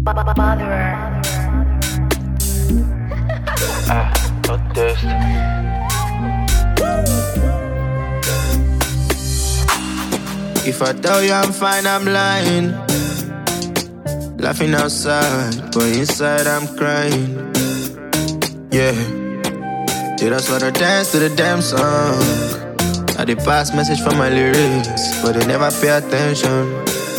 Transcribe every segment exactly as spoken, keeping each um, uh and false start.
Ah, not this. If I tell you I'm fine, I'm lying. Laughing outside, but inside I'm crying. Yeah, yeah, that's why I dance to the damn song. I did pass message from my lyrics, but they never pay attention.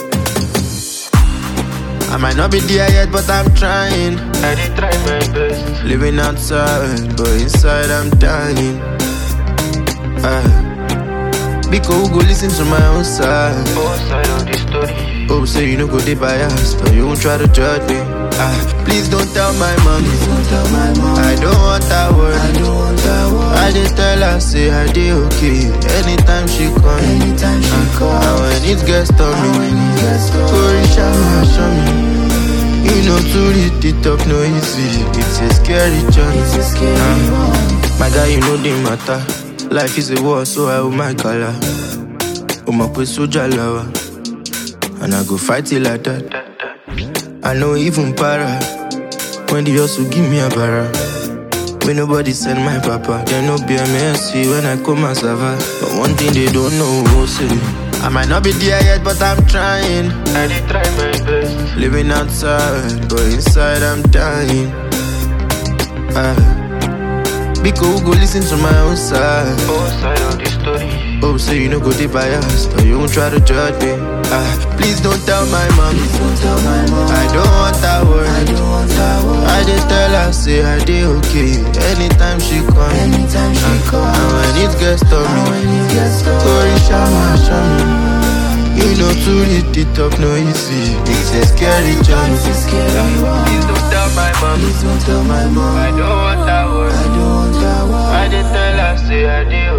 I might not be there yet, but I'm trying. I did try my best. Living outside, but inside I'm dying. uh, Because who go listen to my own side? Both side of the story. Oh, say you no go dey biased, but you won't try to judge me. Ah, please don't tell my mom. Don't tell my mom. I don't want that word. I don't want that word. I just tell her say I dey okay. Anytime she call me, Anytime she ah, call. and when it gets to me, When it gets to go reach out and show me. You know to read the talk no easy. It's a scary journey. It's a scary ah. one. My guy, you know the matter. Life is a war, so I hold my color. Oh my boy, soldier lover, and I go fight till I die. I know even para when the hustle give me a barra. When nobody send my papa, there no be a mercy when I come as Sava. But one thing they don't know, who say I might not be there yet, but I'm trying. I did try my best. Living outside, but inside I'm dying. Ah. Because who go listen to my own side? Both side of the story. Oh, say you no go dey biased, or you won't try to judge me. Ah, please don't tell my mom. Don't tell my mom. I don't want that word. I don't want that word. I just tell her say I dey okay. Anytime she call me, Anytime she call. and when it gets to And when me, it gets to go reach out and show me. You know to read the talk no easy. It's a scary journey. It's a scary one. Please don't tell my mom. Please don't tell my mom. I don't want that word. I don't want that word. I did tell her say I did